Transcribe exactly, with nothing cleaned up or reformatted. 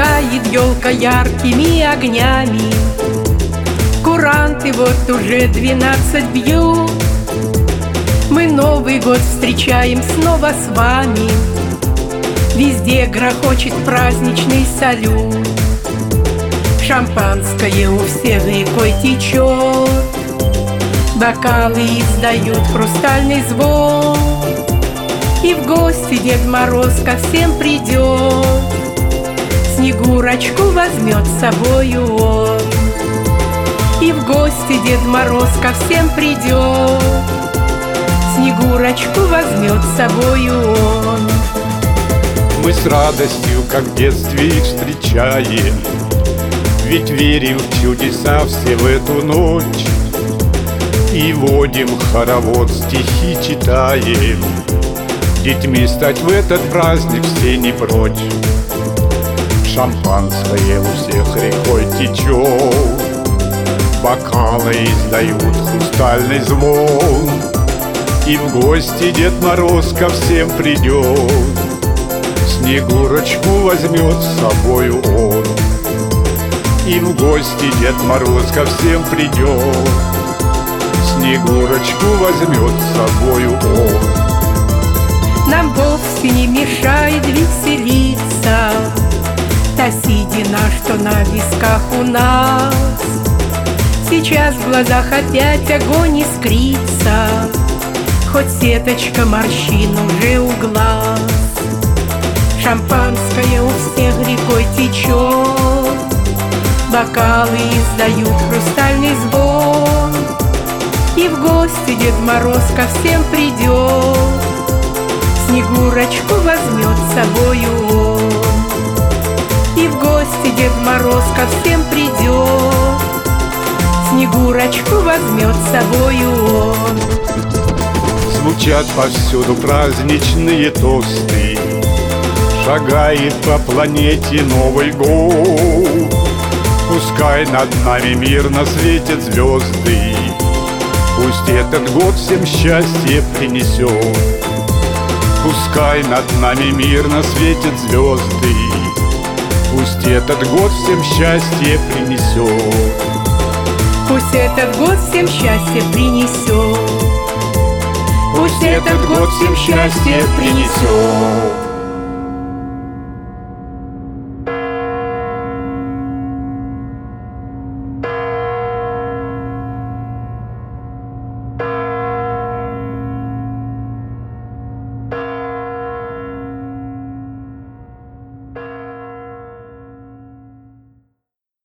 Сверкает елка яркими огнями, куранты вот уже двенадцать бьют. Мы Новый год встречаем снова с вами, везде грохочет праздничный салют. Шампанское у всех рекой течет, бокалы издают хрустальный звон. И в гости Дед Мороз ко всем придет, Снегурочку возьмет с собою он. И в гости Дед Мороз ко всем придет, Снегурочку возьмет с собою он. Мы с радостью, как в детстве, их встречаем, ведь верим в чудеса все в эту ночь. И водим хоровод, стихи читаем, детьми стать в этот праздник все не прочь. Шампанское у всех рекой течет, бокалы издают хрустальный звон. И в гости Дед Мороз ко всем придет, Снегурочку возьмет с собою он. И в гости Дед Мороз ко всем придет, Снегурочку возьмет с собою он. Нам вовсе не мешает веселиться та седина, что на висках у нас. Сейчас в глазах опять огонь искрится, хоть сеточка морщин уже у глаз. Шампанское у всех рекой течет, бокалы издают хрустальный звон. И в гости Дед Мороз ко всем придет, Снегурочку возьмет с собою он. И в гости Дед Мороз ко всем придет, Снегурочку возьмет с собою он. Звучат повсюду праздничные тосты, шагает по планете Новый год. Пускай над нами мирно светят звезды, пусть этот год всем счастье принесет. Пускай над нами мирно светят звезды, пусть этот год всем счастье принесет. Пусть этот год всем счастье принесет. Пусть этот год всем счастье принесет.